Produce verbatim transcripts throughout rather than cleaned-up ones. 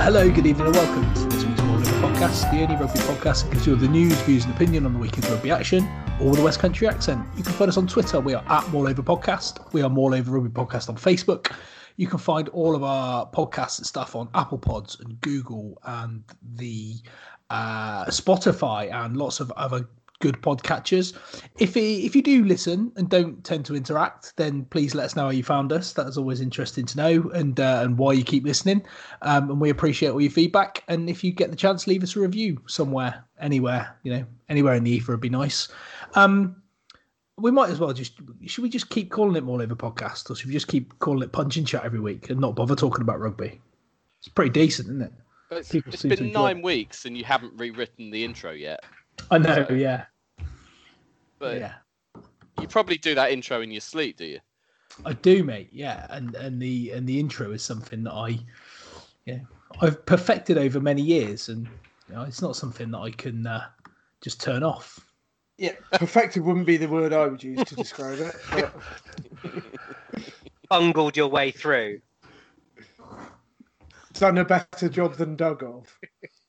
Hello, good evening and welcome to this week's More Over Podcast, the only rugby podcast that gives you all the news, views and opinion on the weekend's rugby action, all with a West Country accent. You can find us on Twitter, we are at More Over Podcast. We are More Over Rugby Podcast on Facebook. You can find all of our podcasts and stuff on Apple Pods and Google and the uh, Spotify and lots of other good podcatchers. If it, if you do listen and don't tend to interact, then please let us know how you found us. That is always interesting to know, and uh, and why you keep listening. Um, and we appreciate all your feedback. And if you get the chance, leave us a review somewhere, anywhere, you know, anywhere in the ether would be nice. Um, we might as well just, should we just keep calling it More Over Podcast, or should we just keep calling it Punch and Chat every week and not bother talking about rugby? It's pretty decent, isn't it? It's, it's been nine weeks and you haven't rewritten the intro yet. I know, so, yeah. But yeah. You probably do that intro in your sleep, do you? I do, mate. Yeah, and and the and the intro is something that I, yeah, I've perfected over many years, and you know, it's not something that I can uh, just turn off. Yeah, perfected wouldn't be the word I would use to describe it. But... Bungled your way through. Done a better job than Doug of.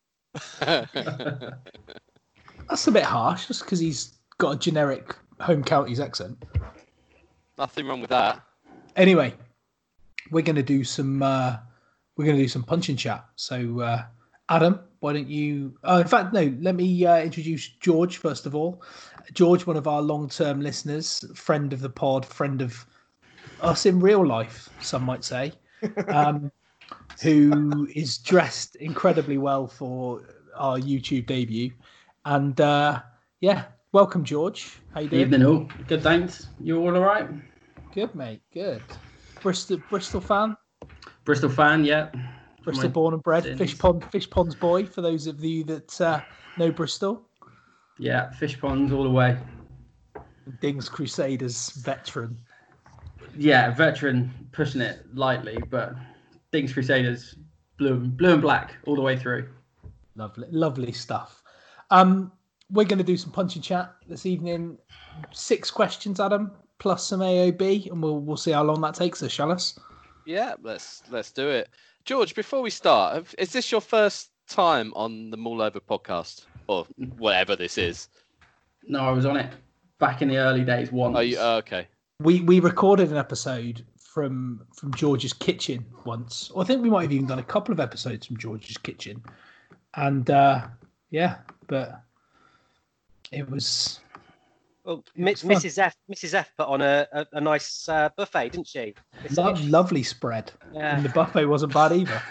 That's a bit harsh, just because he's got a generic home counties accent. Nothing wrong with that. Anyway, we're going to do some. Uh, we're going to do some punch and chat. So, uh, Adam, why don't you? Oh, in fact, no. Let me uh, introduce George first of all. George, one of our long-term listeners, friend of the pod, friend of us in real life, some might say, um, who is dressed incredibly well for our YouTube debut. And uh, yeah, welcome, George. How you doing? Evening, all. Good, thanks. You all all right? Good, mate. Good. Bristol, Bristol fan. Bristol fan, yeah. Bristol My born and bred. Sins. Fish pond, fish ponds boy. For those of you that uh, know Bristol. Yeah, fish ponds all the way. Dings Crusaders veteran. Yeah, veteran, pushing it lightly, but Dings Crusaders blue, blue and black all the way through. Lovely, lovely stuff. Um, we're going to do some punch and chat this evening. Six questions, Adam, plus some A O B, and we'll we'll see how long that takes us, shall us? Yeah, let's let's do it. George, before we start, is this your first time on the More Over Podcast, or whatever this is? No, I was on it back in the early days once. Oh, you, oh okay. We we recorded an episode from from George's kitchen once. Or I think we might have even done a couple of episodes from George's kitchen, and uh, yeah. But it was. Well, it was Missus F. Missus F. put on a a, a nice uh, buffet, didn't she? Lo- lovely spread, yeah. And the buffet wasn't bad either.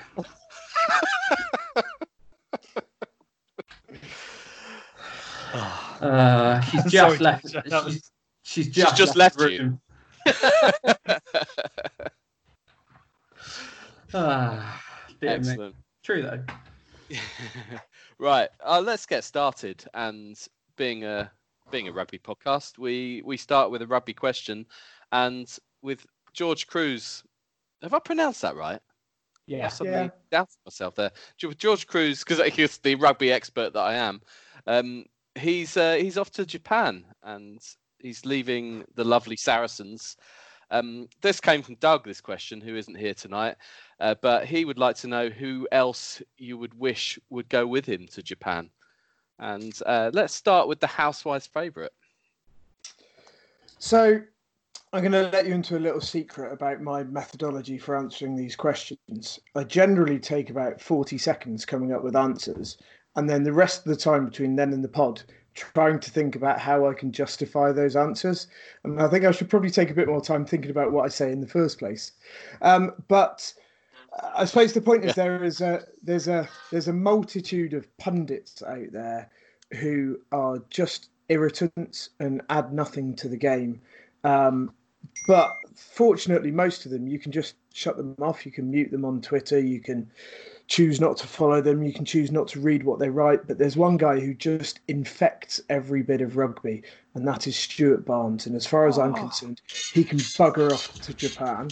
uh, she's just Sorry, left. She's, she's just, she's just left, left you. ah, Excellent. True though. Right, uh, let's get started. And being a being a rugby podcast, we we start with a rugby question, and with George Cruz. Have I pronounced that right? Yeah, I suddenly yeah. doubted myself there. George Cruz, because he's the rugby expert that I am. Um, he's uh, he's off to Japan, and he's leaving the lovely Saracens. Um, this came from Doug, this question, who isn't here tonight, uh, but he would like to know who else you would wish would go with him to Japan. And uh, let's start with the housewife's favourite. So I'm going to let you into a little secret about my methodology for answering these questions. I generally take about forty seconds coming up with answers, and then the rest of the time between then and the pod trying to think about how I can justify those answers. And I think I should probably take a bit more time thinking about what I say in the first place. Um, but I suppose the point is there is a there's a there's a multitude of pundits out there who are just irritants and add nothing to the game. Um, but fortunately, most of them you can just shut them off. You can mute them on Twitter. You can choose not to follow them. You can choose not to read what they write. But there's one guy who just infects every bit of rugby, and that is Stuart Barnes. And as far as oh. I'm concerned, he can bugger off to Japan.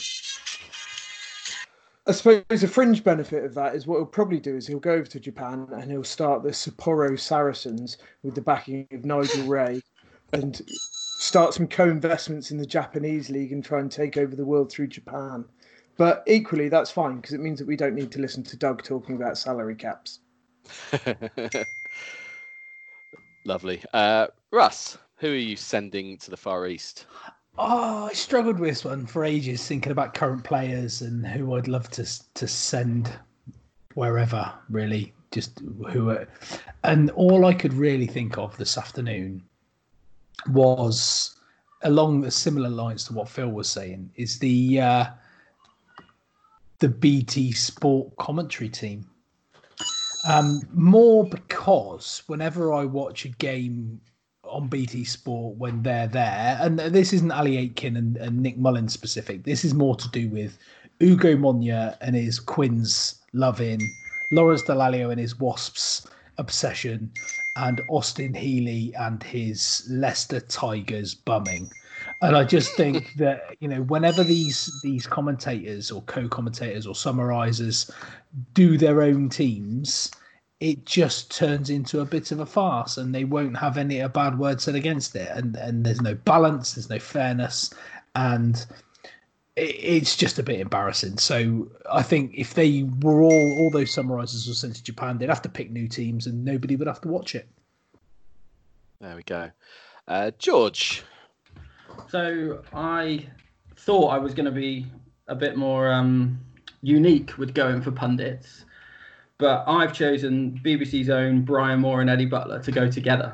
I suppose a fringe benefit of that is what he'll probably do is he'll go over to Japan and he'll start the Sapporo Saracens with the backing of Nigel Ray and start some co-investments in the Japanese league and try and take over the world through Japan. But equally, that's fine because it means that we don't need to listen to Doug talking about salary caps. Lovely. Uh, Russ, who are you sending to the Far East? Oh, I struggled with this one for ages, thinking about current players and who I'd love to to send wherever, really. Just who are, and all I could really think of this afternoon was along the similar lines to what Phil was saying, is the uh, the B T Sport commentary team. Um, more because whenever I watch a game on B T Sport when they're there, and this isn't Ali Aitken and, and Nick Mullins specific, this is more to do with Ugo Monya and his Quins loving, Lawrence Dallaglio and his Wasps obsession, and Austin Healey and his Leicester Tigers bumming. And I just think that, you know, whenever these these commentators or co-commentators or summarisers do their own teams, it just turns into a bit of a farce, and they won't have any a bad word said against it. And and there's no balance, there's no fairness, and it, it's just a bit embarrassing. So I think if they were all all those summarisers were sent to Japan, they'd have to pick new teams, and nobody would have to watch it. There we go, uh, George. So I thought I was going to be a bit more um, unique with going for pundits. But I've chosen B B C's own Brian Moore and Eddie Butler to go together.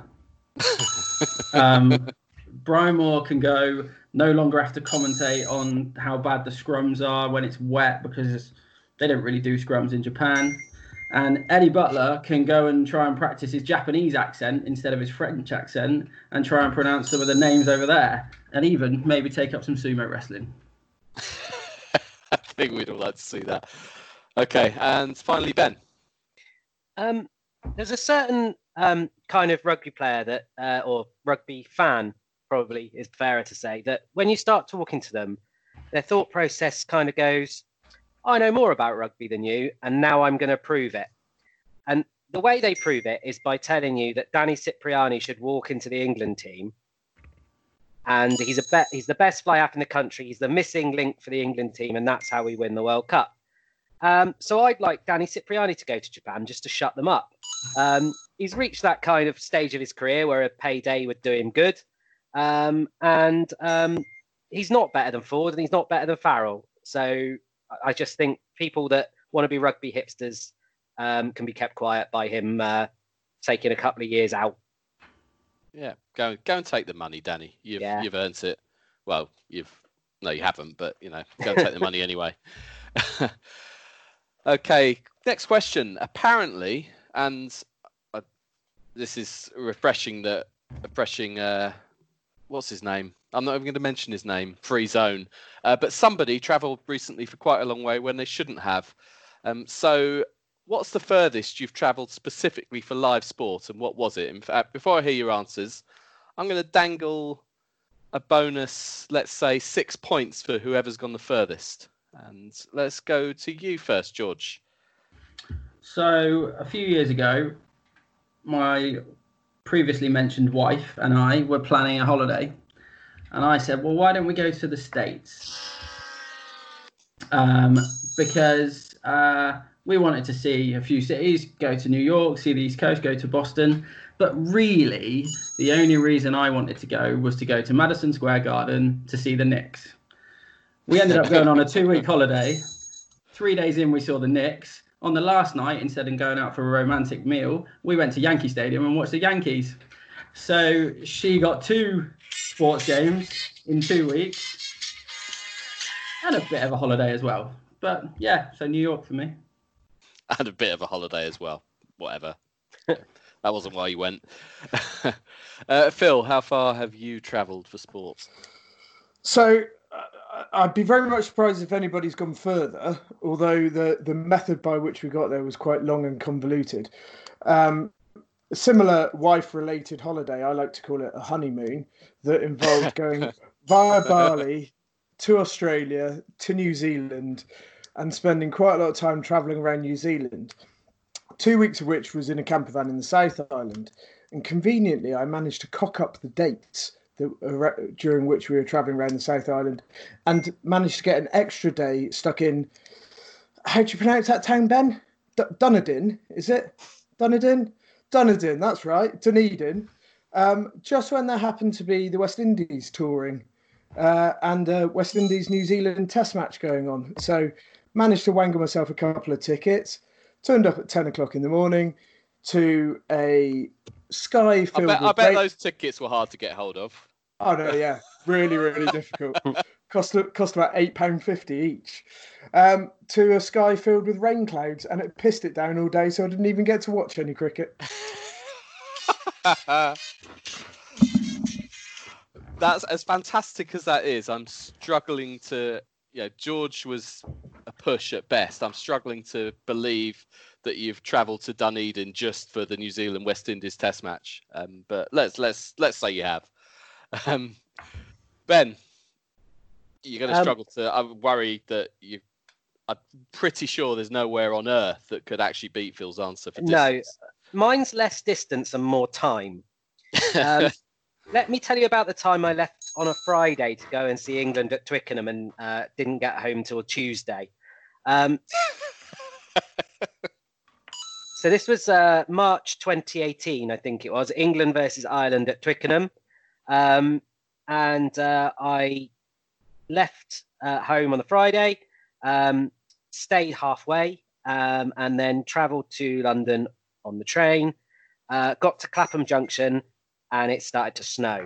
um, Brian Moore can go, no longer have to commentate on how bad the scrums are when it's wet because they don't really do scrums in Japan. And Eddie Butler can go and try and practice his Japanese accent instead of his French accent and try and pronounce some of the names over there, and even maybe take up some sumo wrestling. I think we'd all like to see that. Okay, and finally, Ben. Um, there's a certain um, kind of rugby player that, uh, or rugby fan, probably is fairer to say, that when you start talking to them, their thought process kind of goes, I know more about rugby than you, and now I'm going to prove it. And the way they prove it is by telling you that Danny Cipriani should walk into the England team, and he's a be- he's the best fly half in the country. He's the missing link for the England team, and that's how we win the World Cup. Um, so I'd like Danny Cipriani to go to Japan just to shut them up. Um, he's reached that kind of stage of his career where a payday would do him good. Um, and um, he's not better than Ford, and he's not better than Farrell. So I just think people that want to be rugby hipsters um, can be kept quiet by him uh, taking a couple of years out. Yeah, go go and take the money, Danny. You've Yeah. you've earned it. Well, you've no, you haven't, but you know, go and take the money anyway. Okay, next question. Apparently, and uh, this is refreshing. That refreshing. Uh, what's his name? I'm not even going to mention his name. Free zone. Uh, but somebody travelled recently for quite a long way when they shouldn't have. Um, so, what's the furthest you've travelled specifically for live sport, and what was it? In fact, before I hear your answers, I'm going to dangle a bonus. Let's say six points for whoever's gone the furthest. And let's go to you first, George. So a few years ago, my previously mentioned wife and I were planning a holiday. And I said, well, why don't we go to the States? Um, because uh, we wanted to see a few cities, go to New York, see the East Coast, go to Boston. But really, the only reason I wanted to go was to go to Madison Square Garden to see the Knicks. We ended up going on a two-week holiday. Three days in, we saw the Knicks. On the last night, instead of going out for a romantic meal, we went to Yankee Stadium and watched the Yankees. So she got two sports games in two weeks and a bit of a holiday as well. But yeah, so New York for me. And a bit of a holiday as well. Whatever. That wasn't why you went. uh, Phil, how far have you travelled for sports? So uh, I'd be very much surprised if anybody's gone further, although the, the method by which we got there was quite long and convoluted. Um, a similar wife-related holiday, I like to call it a honeymoon, that involved going via Bali to Australia, to New Zealand, and spending quite a lot of time travelling around New Zealand. Two weeks of which was in a camper van in the South Island. And conveniently, I managed to cock up the dates that, during which we were travelling around the South Island, and managed to get an extra day stuck in. How do you pronounce that town, Ben? D- Dunedin, is it? Dunedin? Dunedin, that's right. Dunedin. Um, just when there happened to be the West Indies touring uh, and uh, West Indies New Zealand Test match going on. So managed to wangle myself a couple of tickets, turned up at ten o'clock in the morning to a Sky filled I bet, with I bet rain- those tickets were hard to get hold of. Oh no, yeah, really, really difficult. Cost cost about eight pound fifty each. Um, to a sky filled with rain clouds, and it pissed it down all day, so I didn't even get to watch any cricket. That's as fantastic as that is. I'm struggling to. Yeah, George was a push at best. I'm struggling to believe that you've travelled to Dunedin just for the New Zealand West Indies Test match. Um, but let's let's let's say you have. Um, Ben, you're going to Um, struggle to. I'm worried that you. I'm pretty sure there's nowhere on earth that could actually beat Phil's answer for No. distance. Mine's less distance and more time. Um, let me tell you about the time I left on a Friday to go and see England at Twickenham and uh, didn't get home till Tuesday. Um, so this was uh, March twenty eighteen, I think it was, England versus Ireland at Twickenham. Um, and uh, I left uh, home on the Friday, um, stayed halfway, um, and then travelled to London on the train, uh, got to Clapham Junction, and it started to snow.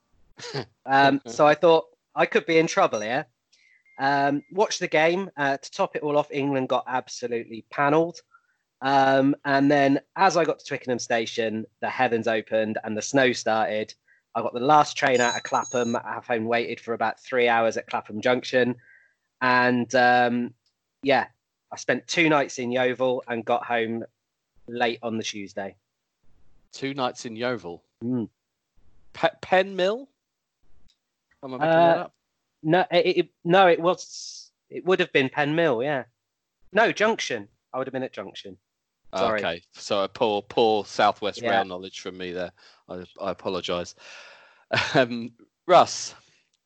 um, so I thought I could be in trouble here. Um, watched the game. Uh, to top it all off, England got absolutely panelled. Um, and then as I got to Twickenham Station, the heavens opened and the snow started. I got the last train out of Clapham. I have home waited for about three hours at Clapham Junction. And um, yeah, I spent two nights in Yeovil and got home late on the Tuesday. Two nights in Yeovil. Mm. Pe- Penn Mill? Am I making Uh, that up? No, it, it, no, it was. It would have been Penn Mill, yeah. No, Junction. I would have been at Junction. Sorry. Okay, so a poor, poor Southwest Yeah. Rail knowledge from me there. I, I apologise. Um, Russ,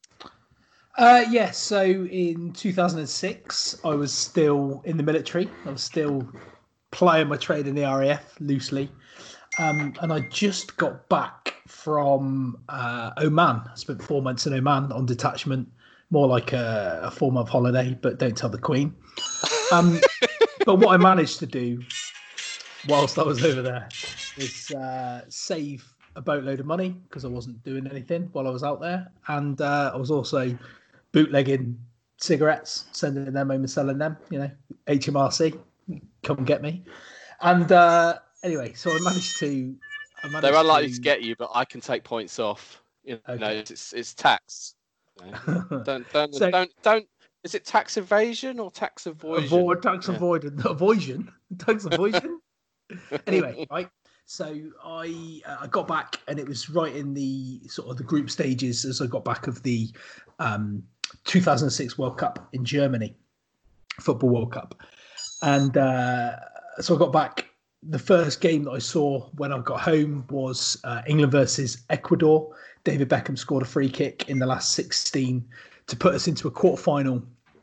Uh, yes, so in two thousand six, I was still in the military. I was still playing my trade in the R A F loosely. Um, and I just got back from uh, Oman. I spent four months in Oman on detachment, more like a, a form of holiday, but don't tell the Queen. Um, but what I managed to do whilst I was over there is uh, save a boatload of money because I wasn't doing anything while I was out there. And uh, I was also bootlegging cigarettes, sending them home and selling them, you know, H M R C, come and get me. And uh, anyway, so I managed to... I managed they're unlikely to... to get you, but I can take points off. You know, Okay. it's it's tax. You know, don't don't So- don't don't. Is it tax evasion or tax avoidance? Avoid, tax Yeah. avoidance, avoidance, tax avoidance. Anyway, right. So I uh, I got back, and it was right in the sort of the group stages as I got back of the um, two thousand six World Cup in Germany, Football World Cup, and uh, so I got back. The first game that I saw when I got home was uh, England versus Ecuador. David Beckham scored a free kick in the last sixteen to put us into a quarter-final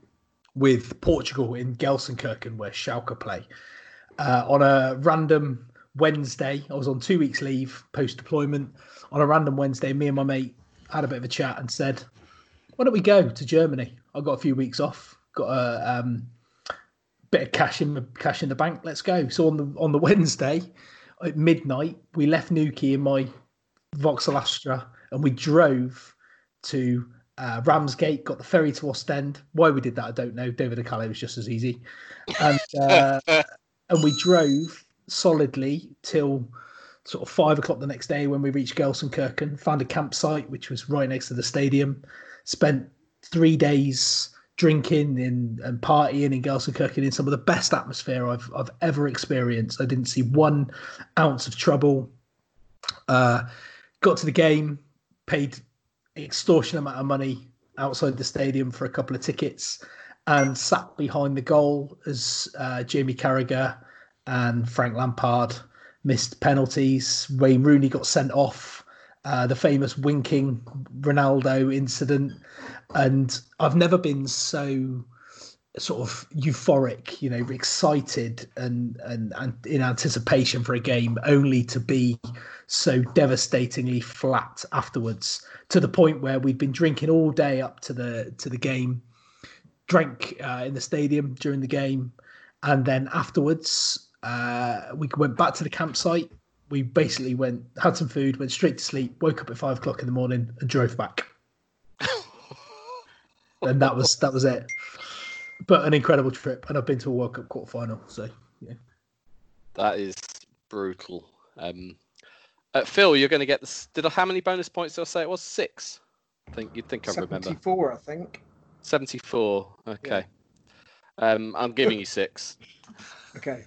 with Portugal in Gelsenkirchen, where Schalke play. Uh, on a random Wednesday, I was on two weeks leave post-deployment. On a random Wednesday, me and my mate had a bit of a chat and said, why don't we go to Germany? I've got a few weeks off, got a um, bit of cash in the cash in the bank. Let's go. So on the on the Wednesday at midnight, we left Newquay in my Vauxhall Astra and we drove to uh, Ramsgate. Got the ferry to Ostend. Why we did that, I don't know. David Acale was just as easy, and uh, and we drove solidly till sort of five o'clock the next day when we reached Gelsenkirchen. Found a campsite which was right next to the stadium. Spent three days drinking in, and partying in Gelsenkirchen in some of the best atmosphere I've I've ever experienced. I didn't see one ounce of trouble. Uh, got to the game, paid extortionate amount of money outside the stadium for a couple of tickets, and sat behind the goal as uh, Jamie Carragher and Frank Lampard missed penalties. Wayne Rooney got sent off, uh, the famous winking Ronaldo incident. And I've never been so sort of euphoric, you know, excited and, and, and in anticipation for a game, only to be so devastatingly flat afterwards, to the point where we'd been drinking all day up to the to the game, drank uh, in the stadium during the game, and then afterwards uh, we went back to the campsite. We basically went, had some food, went straight to sleep, woke up at five o'clock in the morning, and drove back. And that was that was it. But an incredible trip, and I've been to a World Cup quarter final. So yeah, that is brutal. Um, uh, Phil, you're going to get this. Did I, how many bonus points did I say it was? Six. I think you'd think I remember. seventy-four, I think. seventy-four. Okay. Yeah. Um, I'm giving you six. Okay.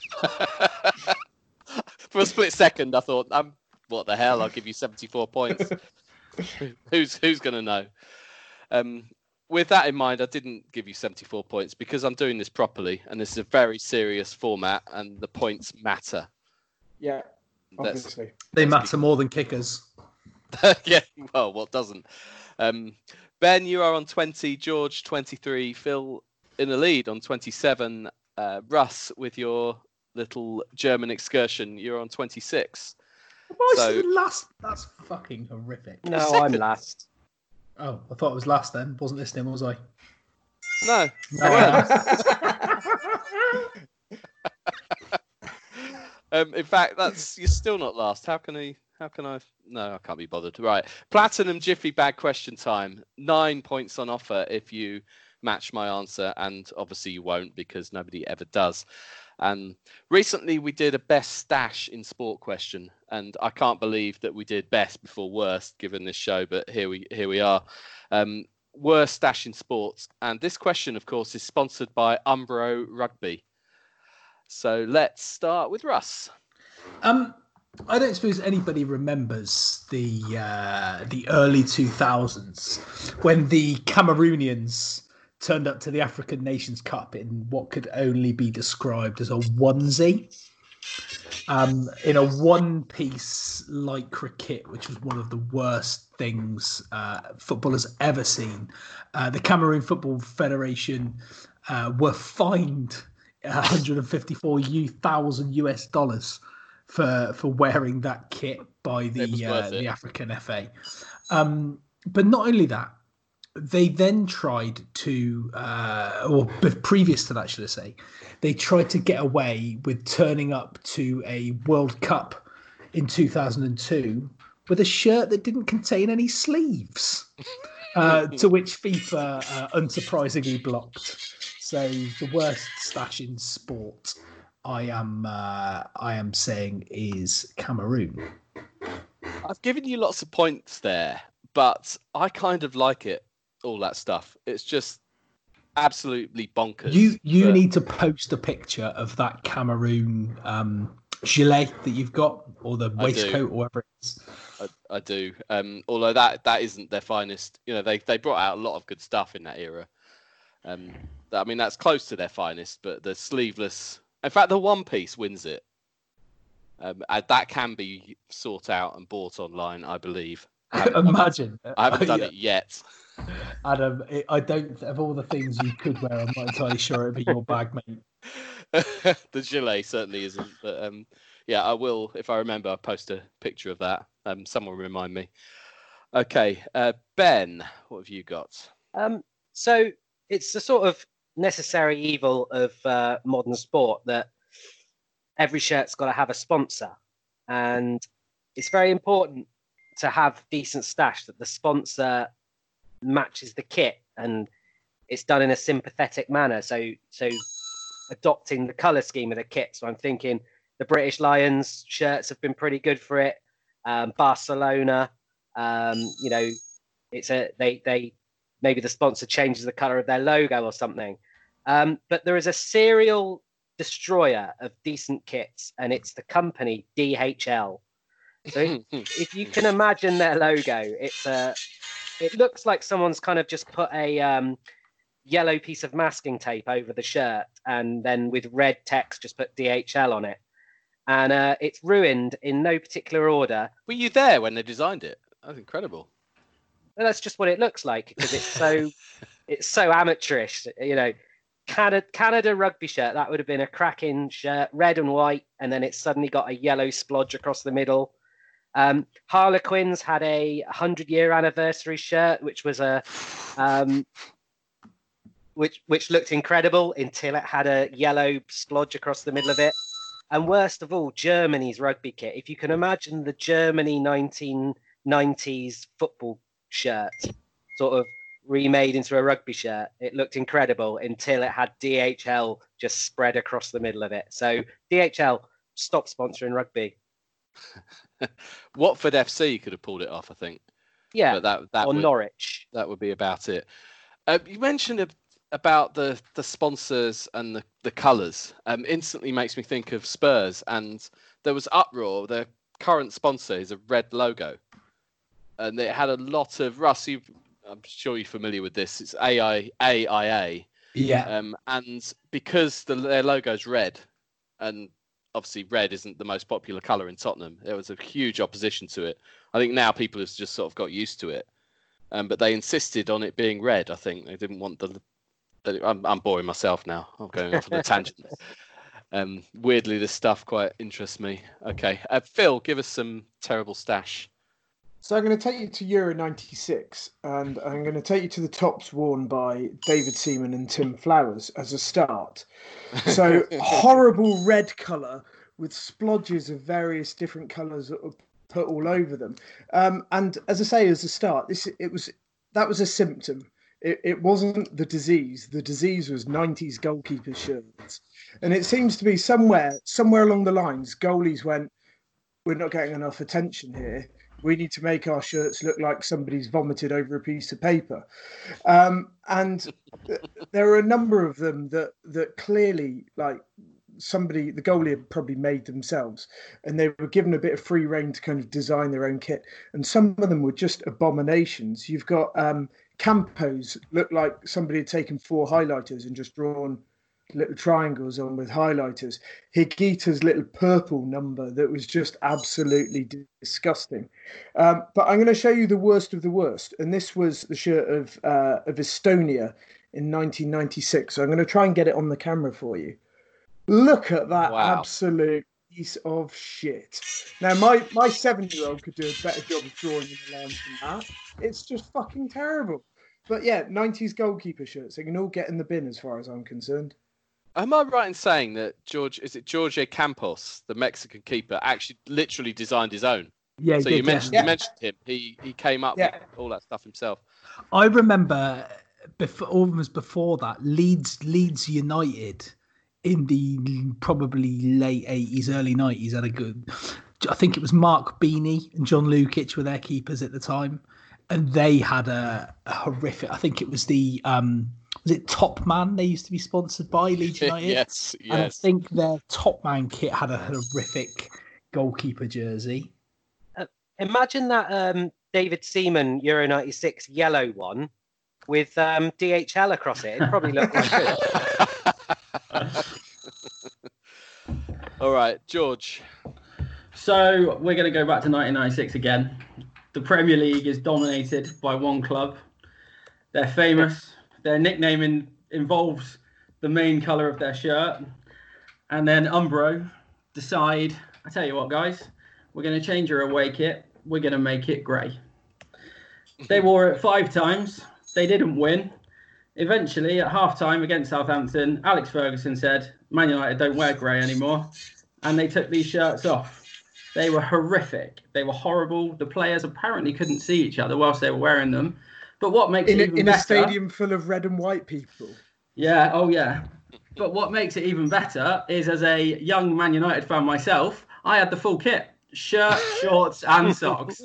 For a split second, I thought, um, what the hell? I'll give you seventy-four points. who's who's going to know? Um, with that in mind, I didn't give you seventy-four points because I'm doing this properly, and this is a very serious format, and the points matter. Yeah, obviously. That's, they matter more than kickers. Yeah, well, what doesn't? Um, Ben, you are on twenty, George twenty-three, Phil in the lead on twenty-seven, uh, Russ with your little German excursion, you're on twenty-six. Am I So- last? That's fucking horrific. No, I'm Second. last. Oh, I thought it was last then. Wasn't listening, was I? No. No, I um, in fact, that's you're still not last. How can I? How can I? No, I can't be bothered. Right, Platinum Jiffy Bag question time. Nine points on offer if you match my answer, and obviously you won't because nobody ever does. And recently we did a best stash in sport question, and I can't believe that we did best before worst given this show, but here we here we are. Um, worst stash in sports, and this question, of course, is sponsored by Umbro Rugby. So let's start with Russ. Um, I don't suppose anybody remembers the uh, the early two thousands when the Cameroonians turned up to the African Nations Cup in what could only be described as a onesie, um, in a one-piece lycra kit, which was one of the worst things uh, football has ever seen. Uh, the Cameroon Football Federation uh, were fined one hundred fifty-four thousand U S dollars for for wearing that kit by the uh, the African F A. Um, but not only that, they then tried to, uh, or previous to that, should I say, they tried to get away with turning up to a World Cup in two thousand two with a shirt that didn't contain any sleeves, uh, to which FIFA uh, unsurprisingly blocked. So the worst stash in sport, I am, uh, I am saying, is Cameroon. I've given you lots of points there, but I kind of like it. All that stuff. It's just absolutely bonkers. You you but... need to post a picture of that Cameroon um, gilet that you've got, or the waistcoat, or whatever it is. I, I do. Um, although that that isn't their finest. You know, they they brought out a lot of good stuff in that era. Um, I mean, that's close to their finest, but the sleeveless. In fact, the one piece wins it. Um, and that can be sought out and bought online, I believe. I Imagine. I haven't done yeah. it yet. Adam, it, I don't. Of all the things you could wear, I'm not entirely sure it'd be your bag, mate. The gilet certainly isn't, but um, yeah, I will if I remember. I'll post a picture of that. Um, someone remind me. Okay, uh, Ben, what have you got? Um, so it's the sort of necessary evil of uh, modern sport that every shirt's got to have a sponsor, and it's very important to have decent stash that the sponsor matches the kit and it's done in a sympathetic manner. So, so adopting the color scheme of the kit. So I'm thinking the British Lions shirts have been pretty good for it. Um, Barcelona, um, you know, it's a, they, they, maybe the sponsor changes the color of their logo or something. Um, but there is a serial destroyer of decent kits, and it's the company D H L. So if, if you can imagine their logo, it's a, it looks like someone's kind of just put a um, yellow piece of masking tape over the shirt, and then with red text just put D H L on it. and uh, it's ruined in no particular order. Were you there when they designed it? That's incredible. And that's just what it looks like because it's so it's so amateurish. You know, Canada, Canada rugby shirt, that would have been a cracking shirt, red and white, and then it's suddenly got a yellow splodge across the middle. Um, Harlequins had a hundred-year anniversary shirt, which was a um, which which looked incredible until it had a yellow splodge across the middle of it. And worst of all, Germany's rugby kit. If you can imagine the Germany nineteen nineties football shirt, sort of remade into a rugby shirt, it looked incredible until it had D H L just spread across the middle of it. So D H L, stop sponsoring rugby. Watford F C could have pulled it off, I think. Yeah, but that, that or would, Norwich. That would be about it. Uh, you mentioned a, about the, the sponsors and the, the colours. Um, instantly makes me think of Spurs. And there was uproar. Their current sponsor is a red logo. And it had a lot of... Russ, you, I'm sure you're familiar with this. It's A I A. Yeah. Um, and because the, their logo's red, and obviously red isn't the most popular colour in Tottenham, there was a huge opposition to it. I think now people have just sort of got used to it. Um, but they insisted on it being red, I think. They didn't want the... the I'm, I'm boring myself now. I'm going off on a tangent. Um, weirdly, this stuff quite interests me. Okay. Uh, Phil, give us some terrible stash. So I'm going to take you to Euro ninety-six, and I'm going to take you to the tops worn by David Seaman and Tim Flowers as a start. So horrible red colour with splodges of various different colours put all over them. Um, and as I say, as a start, this it was that was a symptom. It, it wasn't the disease. The disease was nineties goalkeeper shirts. And it seems to be somewhere, somewhere along the lines, goalies went, we're not getting enough attention here. We need to make our shirts look like somebody's vomited over a piece of paper. Um, and th- there are a number of them that that clearly, like, somebody, the goalie had probably made themselves, and they were given a bit of free rein to kind of design their own kit. And some of them were just abominations. You've got um, Campos, look like somebody had taken four highlighters and just drawn little triangles on with highlighters. Higuita's little purple number that was just absolutely disgusting. Um, but I'm going to show you the worst of the worst. And this was the shirt of uh, of Estonia in nineteen ninety-six. So I'm going to try and get it on the camera for you. Look at that Wow. absolute piece of shit. Now, my, my seven-year-old could do a better job of drawing in the lines than that. It's just fucking terrible. But yeah, nineties goalkeeper shirts, they can all get in the bin as far as I'm concerned. Am I right in saying that George, is it Jorge Campos, the Mexican keeper, actually literally designed his own? Yeah, So did, you mentioned yeah. you mentioned him. He he came up Yeah. with all that stuff himself. I remember before, almost before that, Leeds Leeds United in the probably late eighties, early nineties had a good. I think it was Mark Beanie and John Lukic were their keepers at the time, and they had a, a horrific. I think it was the um, was it Top Man? They used to be sponsored by Leeds United. yes, And I yes. think their Top Man kit had a horrific goalkeeper jersey. Imagine that um, David Seaman Euro ninety-six yellow one with um, D H L across it. It probably looked like it. All right, George. So we're going to go back to nineteen ninety-six again. The Premier League is dominated by one club. They're famous. Their nickname in, involves the main colour of their shirt. And then Umbro decide, I tell you what, guys, we're going to change your away kit. We're going to make it grey. They wore it five times. They didn't win. Eventually, at half-time against Southampton, Alex Ferguson said, Man United don't wear grey anymore. And they took these shirts off. They were horrific. They were horrible. The players apparently couldn't see each other whilst they were wearing them. But what makes In, it a, even in better... a stadium full of red and white people. Yeah, oh yeah. But what makes it even better is, as a young Man United fan myself, I had the full kit. Shirt, shorts and socks.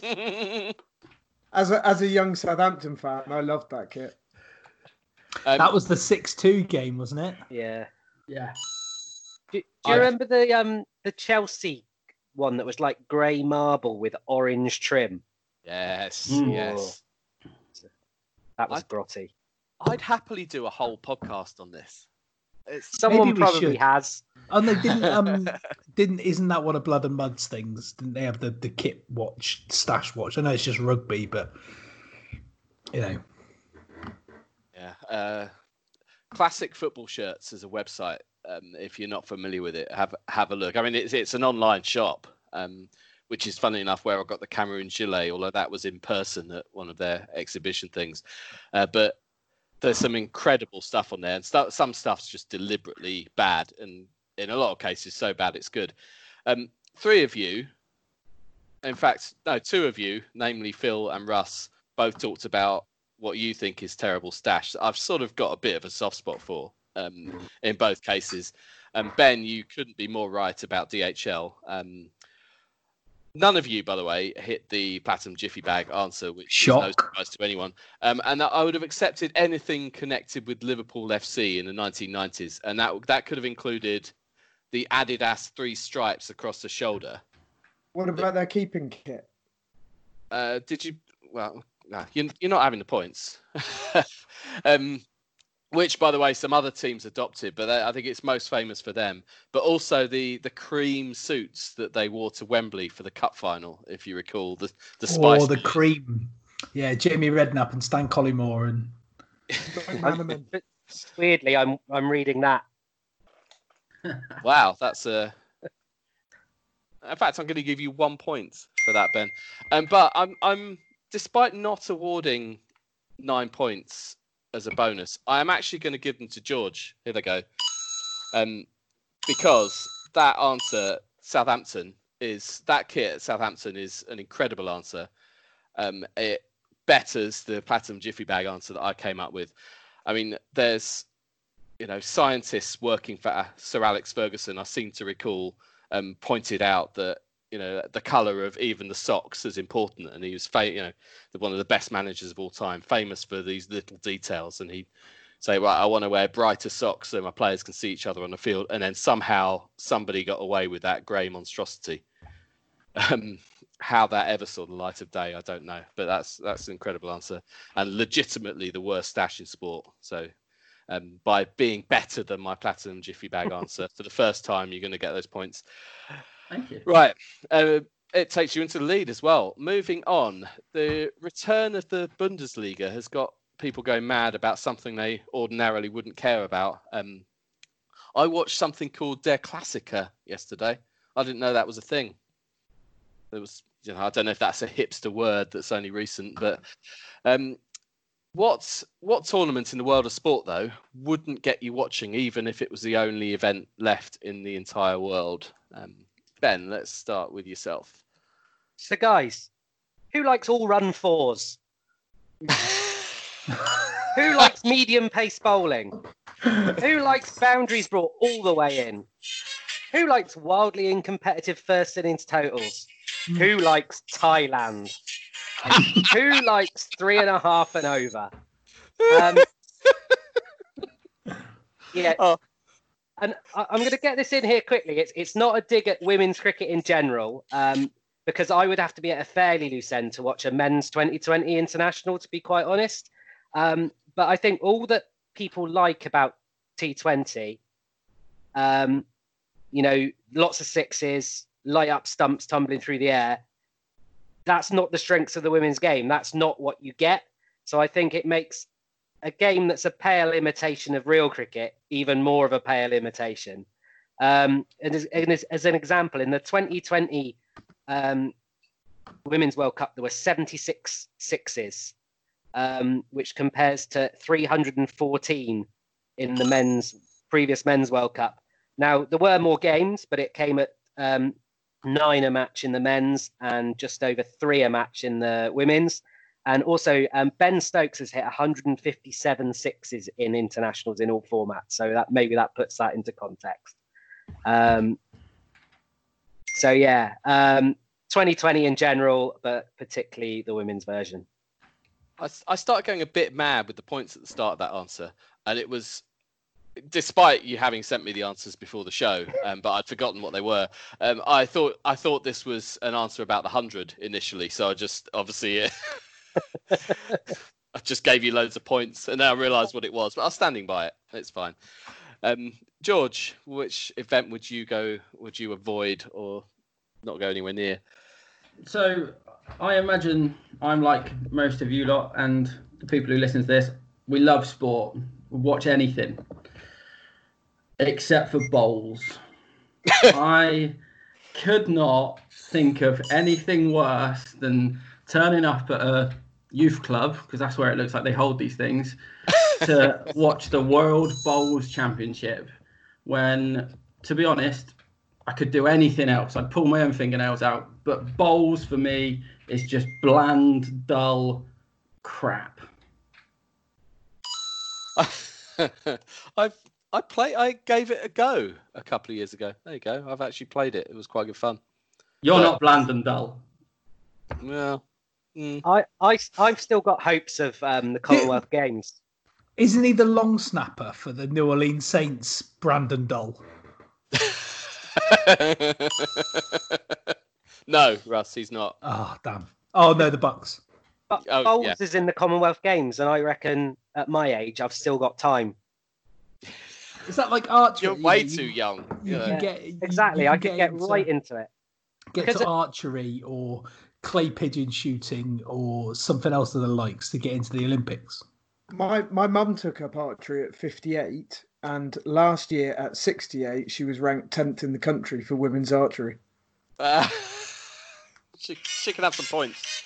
As a, as a young Southampton fan, I loved that kit. Um, That was the six two game, wasn't it? Yeah. Yeah. Do, do you remember the um the Chelsea one that was like grey marble with orange trim? yes, Mm. yes. That was I- grotty. I'd happily do a whole podcast on this. It's, Someone Maybe we probably should. has. And they didn't. Um, didn't. Isn't that one of Blood and Mud's things? Didn't they have the, the kit watch, stash watch? I know it's just rugby, but you know. yeah. Uh, Classic Football Shirts is a website. Um, if you're not familiar with it, have have a look. I mean, it's it's an online shop, um, which is funny enough where I got the Cameroon gilet, although that was in person at one of their exhibition things. Uh, but there's some incredible stuff on there, and st- some stuff's just deliberately bad, and in a lot of cases so bad it's good. Um, three of you, in fact, no, two of you, namely Phil and Russ, both talked about what you think is terrible stash. I've sort of got a bit of a soft spot for um, in both cases. Um, Ben, you couldn't be more right about D H L. Um, none of you, by the way, hit the Platinum Jiffy Bag answer, which Shock. is no surprise to anyone. Um, and I would have accepted anything connected with Liverpool F C in the nineteen nineties, and that that could have included the Adidas three stripes across the shoulder. What about their keeping kit? Uh, did you? Well, no, you're, you're not having the points. um, which, by the way, some other teams adopted, but they, I think it's most famous for them. But also the the cream suits that they wore to Wembley for the cup final, if you recall, the the spice. Or the cream. Yeah, Jamie Redknapp and Stan Collymore and McManaman. Weirdly, I'm I'm reading that. Wow, that's a. In fact, I'm going to give you one point for that, Ben. Um, but I'm I'm despite not awarding nine points as a bonus, I am actually going to give them to George. Here they go. Um, because that answer, Southampton, is that kit at Southampton is an incredible answer. Um, it betters the Platinum Jiffy Bag answer that I came up with. I mean, there's, you know, scientists working for Sir Alex Ferguson, I seem to recall, um, pointed out that, you know, the colour of even the socks is important, and he was, fa- you know, one of the best managers of all time, famous for these little details. And he'd say, right, I want to wear brighter socks so my players can see each other on the field. And then somehow somebody got away with that grey monstrosity. Um, how that ever saw the light of day, I don't know, but that's that's an incredible answer, and legitimately the worst stash in sport. So, um, by being better than my Platinum Jiffy Bag answer for the first time, you're going to get those points. Thank you. Right. Uh, it takes you into the lead as well. Moving on, the return of the Bundesliga has got people going mad about something they ordinarily wouldn't care about. Um, I watched something called Der Klassiker yesterday. I didn't know that was a thing. It was, you know, I don't know if that's a hipster word that's only recent, but um, what what tournament in the world of sport though wouldn't get you watching, even if it was the only event left in the entire world? Um, Ben, let's start with yourself. So, guys, who likes all run fours? Who likes medium pace bowling? Who likes boundaries brought all the way in? Who likes wildly incompetitive first innings totals? Who likes Thailand? Who likes three and a half and over? Um, yeah. Oh. And I, I'm going to get this in here quickly. It's it's not a dig at women's cricket in general, um, because I would have to be at a fairly loose end to watch a men's twenty twenty international, to be quite honest. Um, but I think all that people like about T twenty, um, you know, lots of sixes, light up stumps tumbling through the air. That's not the strengths of the women's game. That's not what you get. So I think it makes a game that's a pale imitation of real cricket even more of a pale imitation. Um, and, as, and as, as an example, in the twenty twenty um, Women's World Cup, there were seventy-six sixes, um, which compares to three hundred fourteen in the men's previous Men's World Cup. Now, there were more games, but it came at um, nine a match in the men's and just over three a match in the women's. And also, um, Ben Stokes has hit one hundred fifty-seven sixes in internationals in all formats. So that maybe that puts that into context. Um, so, yeah, um, twenty twenty in general, but particularly the women's version. I, I started going a bit mad with the points at the start of that answer. And it was, despite you having sent me the answers before the show, um, but I'd forgotten what they were. Um, I thought I thought this was an answer about the hundred initially. So I just obviously... I just gave you loads of points, and then I realised what it was. But I was standing by it. It's fine. Um, George, which event would you go? Would you avoid or not go anywhere near? So I imagine I'm like most of you lot and the people who listen to this. We love sport. We watch anything except for bowls. I could not think of anything worse than turning up at a youth club, because that's where it looks like they hold these things, to watch the World Bowls Championship when, to be honest, I could do anything else. I'd pull my own fingernails out. But bowls for me is just bland, dull crap. I've I play. I gave it a go a couple of years ago. There you go. I've actually played it. It was quite good fun. You're But- not bland and dull. Well, mm. I, I, I've still got hopes of um, the Commonwealth Games. Isn't he the long snapper for the New Orleans Saints, Brandon Dull? No, Russ, he's not. Oh, damn. Oh, no, the Bucks. But Oh, bowls yeah. is in the Commonwealth Games, and I reckon at my age I've still got time. Is that like archery? You're way You- too young. You Yeah. can Yeah, get, you- Exactly, you I can could get into- right into it. Get because to it- archery or clay pigeon shooting or something else of the likes to get into the Olympics. My my mum took up archery at fifty-eight, and last year at sixty-eight, she was ranked tenth in the country for women's archery. Uh, she, she can have some points.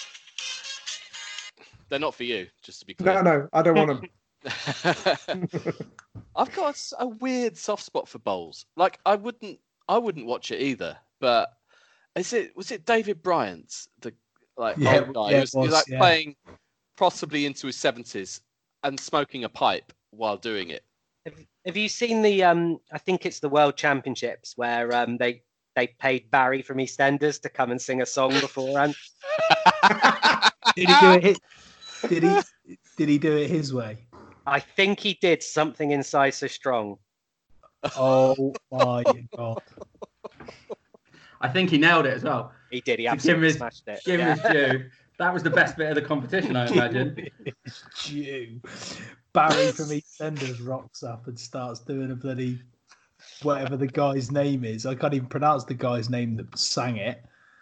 They're not for you, just to be No, clear. no, I don't want them. I've got a s- a weird soft spot for bowls. Like I wouldn't, I wouldn't watch it either. But is it was it David Bryant, the like Yeah, old guy, yeah, who was, it he was was, like yeah. playing possibly into his seventies and smoking a pipe while doing it? Have, have you seen the? Um, I think it's the World Championships where um, they they paid Barry from EastEnders to come and sing a song beforehand. Did he do it? His, did he? Did he do it his way? I think he did something inside so strong. Oh my god! I think he nailed it as well. He did. He To give absolutely his- smashed it. Give Yeah. him his due. That was the best bit of the competition, I imagine. Jew. Barry from EastEnders rocks up and starts doing a bloody whatever the guy's name is. I can't even pronounce the guy's name that sang it.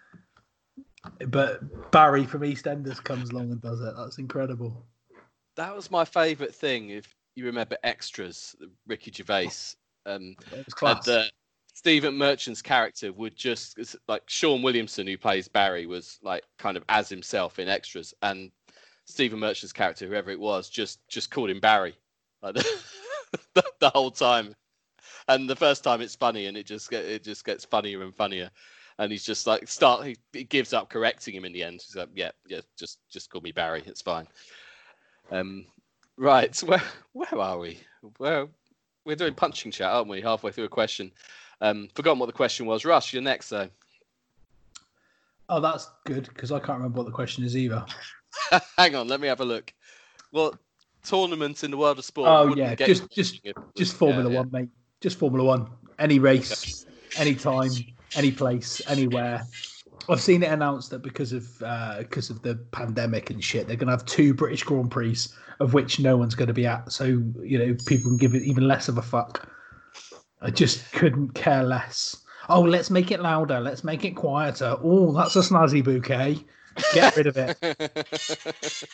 But Barry from EastEnders comes along and does it. That's incredible. That was my favourite thing. If you remember Extras, Ricky Gervais, um, It was and class. the Stephen Merchant's character would just it's like Sean Williamson, who plays Barry, was like kind of as himself in Extras, and Stephen Merchant's character, whoever it was, just just called him Barry like the, the, the whole time. And the first time it's funny, and it just get, it just gets funnier and funnier. And he's just like start. He, he gives up correcting him in the end. He's like, yeah, yeah, just just call me Barry. It's fine. Um, right, where where are we? Where we're doing punching chat, aren't we? Halfway through a question. Um, forgotten what the question was. Russ, you're next though. Oh, that's good because I can't remember what the question is either. Hang on, let me have a look. Well, tournaments in the world of sport. Oh, wouldn't yeah, get just- you just- watching it. Just Yeah, Formula yeah. One, mate. Just Formula One. Any race, any time, any place, anywhere. I've seen it announced that because of uh, because of the pandemic and shit, they're going to have two British Grand Prix, of which no one's going to be at. So you know, people can give it even less of a fuck. I just couldn't care less. Oh, let's make it louder. Let's make it quieter. Oh, that's a snazzy bouquet. Get rid of it.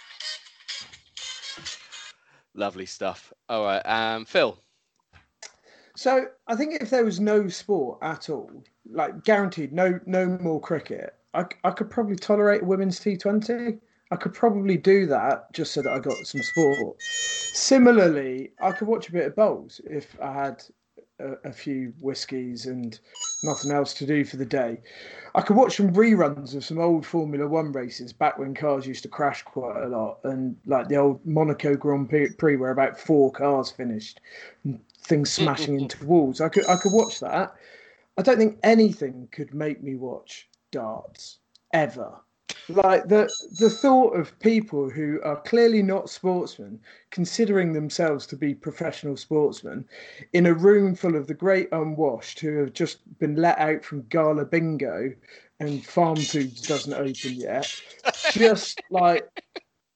Lovely stuff. All right, um, Phil. So I think if there was no sport at all, like guaranteed, no no more cricket, I, I could probably tolerate a women's T twenty. I could probably do that just so that I got some sport. Similarly, I could watch a bit of bowls if I had a, a few whiskies and nothing else to do for the day. I could watch some reruns of some old Formula One races back when cars used to crash quite a lot, and like the old Monaco Grand Prix where about four cars finished. And things smashing into walls. I could I could watch that. I don't think anything could make me watch darts ever. Like the the thought of people who are clearly not sportsmen considering themselves to be professional sportsmen in a room full of the great unwashed who have just been let out from gala bingo and farm foods doesn't open yet. Just like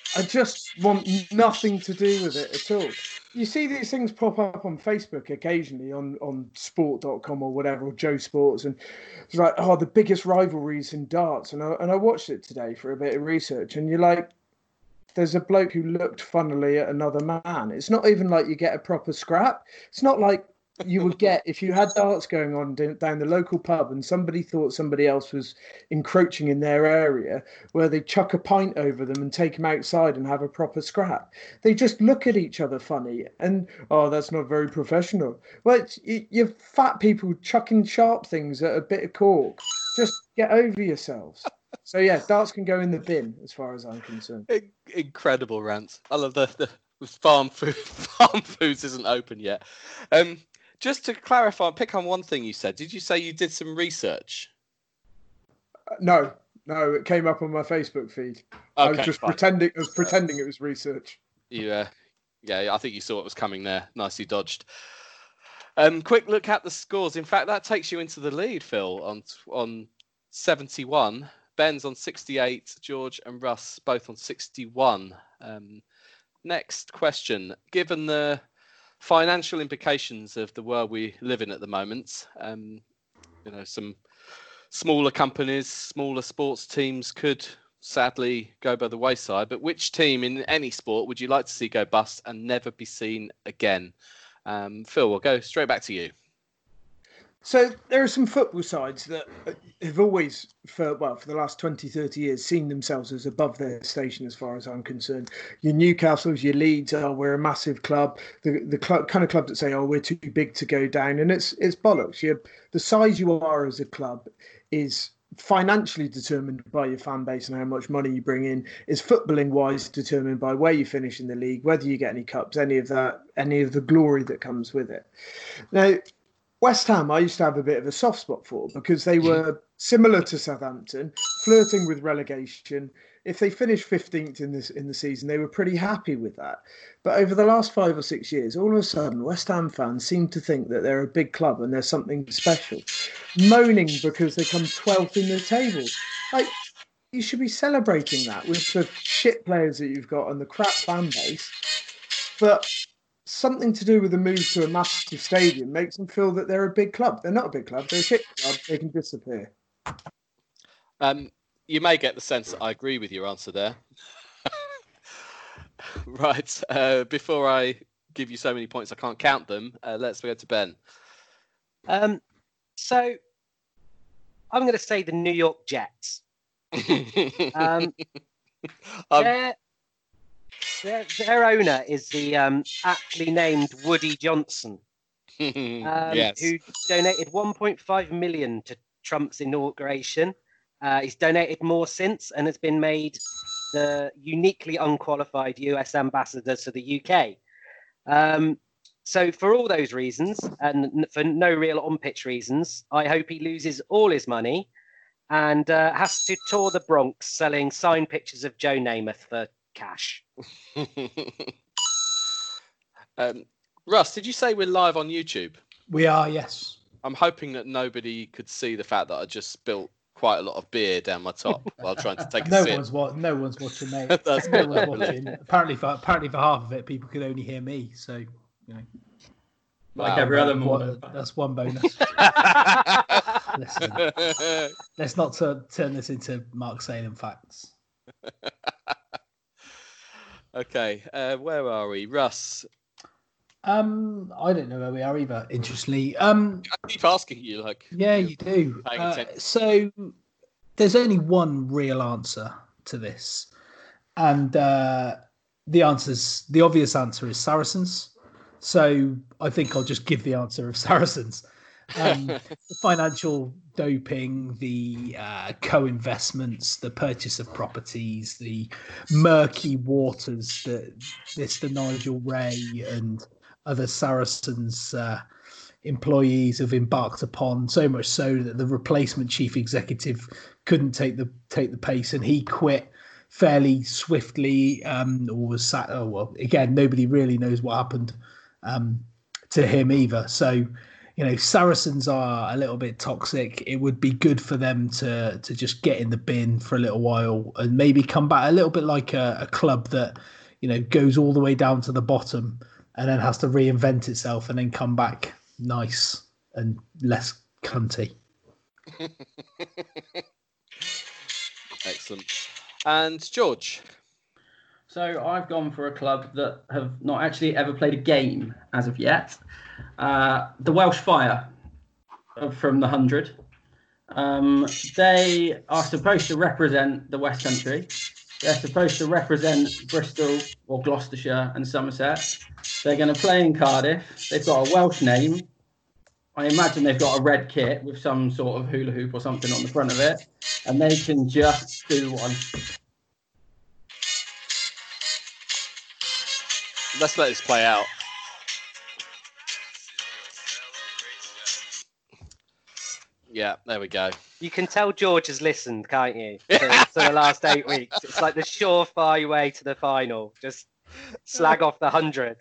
I just want nothing to do with it at all. You see these things pop up on Facebook occasionally on, on sport dot com or whatever, or Joe Sports, and it's like, oh, the biggest rivalries in darts. And I, and I watched it today for a bit of research, and you're like, there's a bloke who looked funnily at another man. It's not even like you get a proper scrap. It's not like you would get if you had darts going on down the local pub and somebody thought somebody else was encroaching in their area, where they chuck a pint over them and take them outside and have a proper scrap. They just look at each other funny and, oh, that's not very professional. Well, it's, you're fat people chucking sharp things at a bit of cork. Just get over yourselves. So yeah, darts can go in the bin as far as I'm concerned. Incredible rant. I love the, the farm food. Farm foods isn't open yet. Um, Just to clarify, pick on one thing you said. Did you say you did some research? Uh, no, no, it came up on my Facebook feed. Okay, I was just fine. pretending. I was pretending it was research. Yeah, yeah, I think you saw what was coming there. Nicely dodged. Um, quick look at the scores. In fact, that takes you into the lead, Phil, on on seventy-one. Ben's on sixty-eight. George and Russ both on sixty-one. Um, next question. Given the financial implications of the world we live in at the moment, um, you know, some smaller companies, smaller sports teams could sadly go by the wayside. But which team in any sport would you like to see go bust and never be seen again? Um, Phil, we'll go straight back to you. So there are some football sides that have always, for well, for the last twenty, thirty years, seen themselves as above their station as far as I'm concerned. Your Newcastles, your Leeds, oh, we're a massive club. The the club, kind of club that say, oh, we're too big to go down. And it's it's bollocks. You're, the size you are as a club is financially determined by your fan base and how much money you bring in, is footballing wise determined by where you finish in the league, whether you get any cups, any of that, any of the glory that comes with it. Now, West Ham, I used to have a bit of a soft spot for because they were similar to Southampton, flirting with relegation. If they finished fifteenth in this in the season, they were pretty happy with that. But over the last five or six years, all of a sudden, West Ham fans seem to think that they're a big club and there's something special, moaning because they come twelfth in the table. Like, you should be celebrating that with the shit players that you've got and the crap fan base. But something to do with the move to a massive stadium makes them feel that they're a big club. They're not a big club. They're a shit club. They can disappear. Um, you may get the sense that I agree with your answer there. Right. Uh, before I give you so many points I can't count them, uh, let's go to Ben. Um, so I'm going to say the New York Jets. um, um, they're, Their, their owner is the um, aptly named Woody Johnson, um, yes. who donated one point five million to Trump's inauguration. Uh, he's donated more since and has been made the uniquely unqualified U S ambassador to the U K. Um, so for all those reasons, and for no real on-pitch reasons, I hope he loses all his money and uh, has to tour the Bronx selling signed pictures of Joe Namath for cash. um, Russ, did you say we're live on YouTube? We are, yes. I'm hoping that nobody could see the fact that I just spilt quite a lot of beer down my top while trying to take a no sip. One's wa- no one's watching, mate. That's no one's watching. Apparently, for apparently for half of it, people could only hear me. So, you know, like wow. every other one, morning. That's one bonus. Listen, let's not t- turn this into Mark Salem facts. Okay, uh, where are we, Russ? Um, I don't know where we are either. Interestingly, um, I keep asking you, like, yeah, you do. Uh, so there's only one real answer to this, and uh, the answer's the obvious answer is Saracens. So I think I'll just give the answer of Saracens. Um, the financial doping, the uh, co-investments, the purchase of properties, the murky waters that Mister Nigel Ray and other Saracens uh, employees have embarked upon, so much so that the replacement chief executive couldn't take the take the pace and he quit fairly swiftly, um, or was sat. Oh well, again, nobody really knows what happened um, to him either. So, you you know, Saracens are a little bit toxic. It would be good for them to to just get in the bin for a little while and maybe come back a little bit like a, a club that, you know, goes all the way down to the bottom and then has to reinvent itself and then come back nice and less cunty. Excellent. And George? So I've gone for a club that have not actually ever played a game as of yet. Uh, the Welsh Fire from the Hundred. Um, they are supposed to represent the West Country. They're supposed to represent Bristol or Gloucestershire and Somerset. They're going to play in Cardiff. They've got a Welsh name. I imagine they've got a red kit with some sort of hula hoop or something on the front of it. And they can just do one. Let's let this play out. Yeah, there we go. You can tell George has listened, can't you? To, to the last eight weeks. It's like the surefire way to the final. Just slag off the hundred.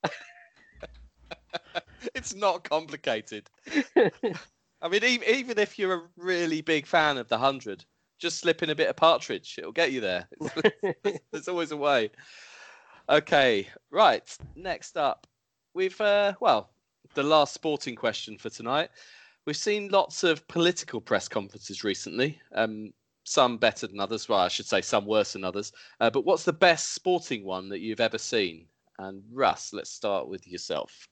It's not complicated. I mean, even, even if you're a really big fan of the hundred, just slip in a bit of Partridge. It'll get you there. There's always a way. Okay, right. Next up, we've, uh, well, the last sporting question for tonight. We've seen lots of political press conferences recently, um, some better than others. Well, I should say some worse than others. Uh, but what's the best sporting one that you've ever seen? And Russ, let's start with yourself.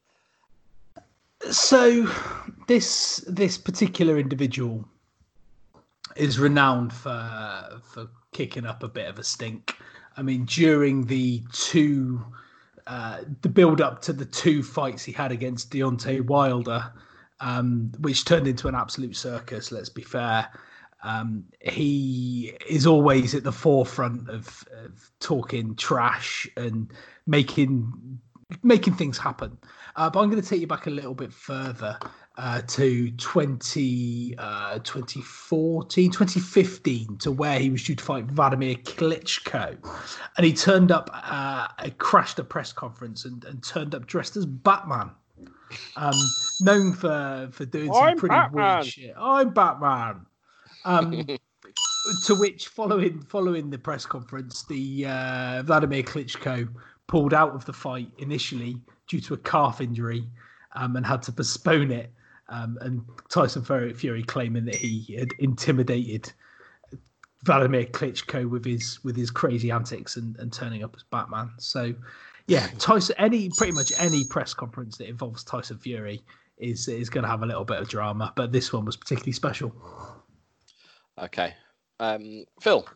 So this this particular individual is renowned for for kicking up a bit of a stink. I mean, during the two, uh, the build up to the two fights he had against Deontay Wilder, um, which turned into an absolute circus, let's be fair. Um, he is always at the forefront of, of talking trash and making making things happen. Uh, but I'm going to take you back a little bit further uh, to twenty, uh, twenty fourteen, twenty fifteen, to where he was due to fight Vladimir Klitschko. And he turned up, uh, crashed a press conference and, and turned up dressed as Batman. Um, known for, for doing some I'm pretty Batman. weird shit. I'm Batman. Um, to which, following following the press conference, the uh, Vladimir Klitschko pulled out of the fight initially due to a calf injury, um, and had to postpone it. Um, and Tyson Fury claiming that he had intimidated Vladimir Klitschko with his with his crazy antics and, and turning up as Batman. So, yeah, Tyson. Any pretty much any press conference that involves Tyson Fury is is going to have a little bit of drama, but this one was particularly special. Okay, um, Phil.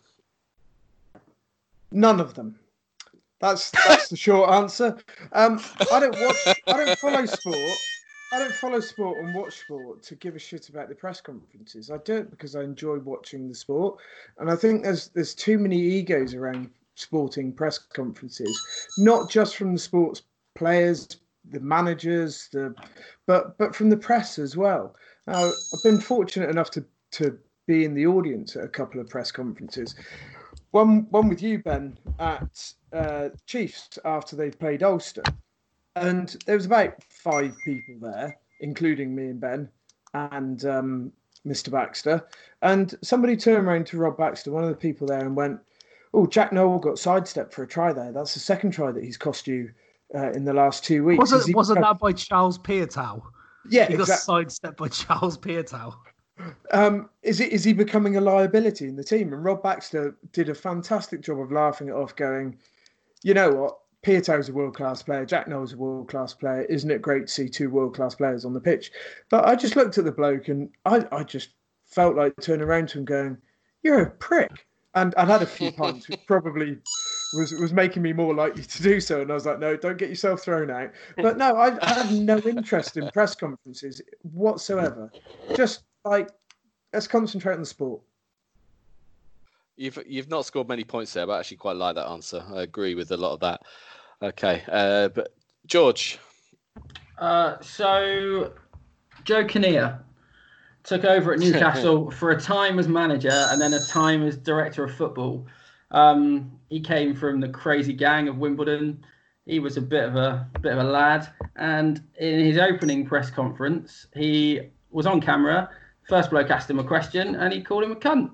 None of them. That's that's the short answer. Um, I don't watch. I don't follow sport. I don't follow sport and watch sport to give a shit about the press conferences. I do it because I enjoy watching the sport, and I think there's there's too many egos around sporting press conferences, not just from the sports players, the managers, the but but from the press as well. Now, I've been fortunate enough to to be in the audience at a couple of press conferences. One one with you, Ben, at uh, Chiefs after they played Ulster. And there was about five people there, including me and Ben and um, Mister Baxter. And somebody turned around to Rob Baxter, one of the people there, and went, "Oh, Jack Nowell got sidestepped for a try there. That's the second try that he's cost you uh, in the last two weeks." Wasn't, he wasn't become... that by Charles Piatow? Yeah, he got exactly. sidestepped by Charles Piatow. Um, is it is he becoming a liability in the team? And Rob Baxter did a fantastic job of laughing it off, going, "You know what? Piatow's a world-class player. Jack Nowell's a world-class player. Isn't it great to see two world-class players on the pitch?" But I just looked at the bloke and I, I just felt like turning around to him going, "You're a prick." And I'd had a few pints, which probably was was making me more likely to do so. And I was like, "No, don't get yourself thrown out." But no, I, I have no interest in press conferences whatsoever. Just like, let's concentrate on the sport. You've you've not scored many points there, but I actually quite like that answer. I agree with a lot of that. Okay, uh, but George. Uh, so Joe Kinnear took over at Newcastle for a time as manager and then a time as director of football. Um, he came from the crazy gang of Wimbledon. he was a bit of a bit of a lad, and in his opening press conference, he was on camera. First bloke asked him a question, and he called him a cunt.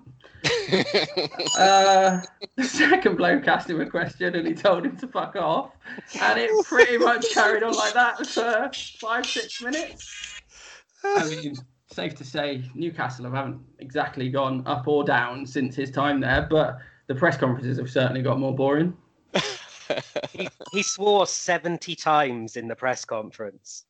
uh, the second bloke asked him a question, and he told him to fuck off. And it pretty much carried on like that for five, six minutes. I mean, safe to say, Newcastle haven't exactly gone up or down since his time there, but the press conferences have certainly got more boring. he, he swore seventy times in the press conference.